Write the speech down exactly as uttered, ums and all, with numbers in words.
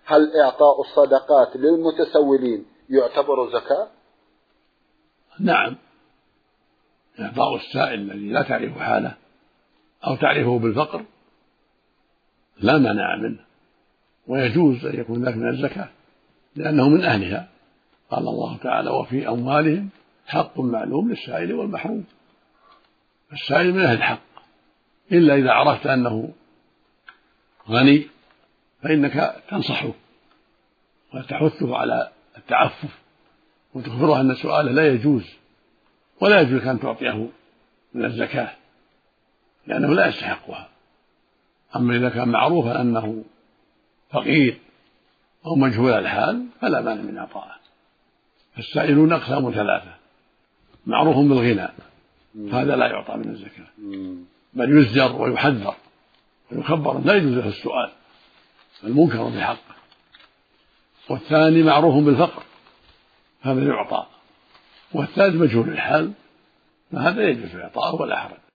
هل إعطاء الصدقات للمتسولين يعتبر زكاة؟ نعم، إعطاء السائل الذي لا تعرف حاله أو تعرفه بالفقر لا مانع منه، ويجوز أن يكون ذلك من الزكاة لأنه من أهلها. قال الله تعالى: وفي أموالهم حق معلوم للسائل والمحروم. السائل من أهل الحق، إلا إذا عرفت أنه غني فإنك تنصحه وتحثه على التعفف وتخبره أن سؤاله لا يجوز، ولا يجوز أن تعطيه من الزكاة لأنه لا يستحقها. أما إذا كان معروفا أنه فقير أو مجهول الحال فلا مانع من إعطائه. فالسائلون أقسام ثلاثة: معروف بالغنى هذا لا يعطى من الزكاة، بل يزجر ويحذر ويخبر لا يجوز له السؤال المنكر بحقه. والثاني معروف بالفقر هذا يعطى. والثالث مجهول الحال فهذا يجوز إعطاءه ولا حرج.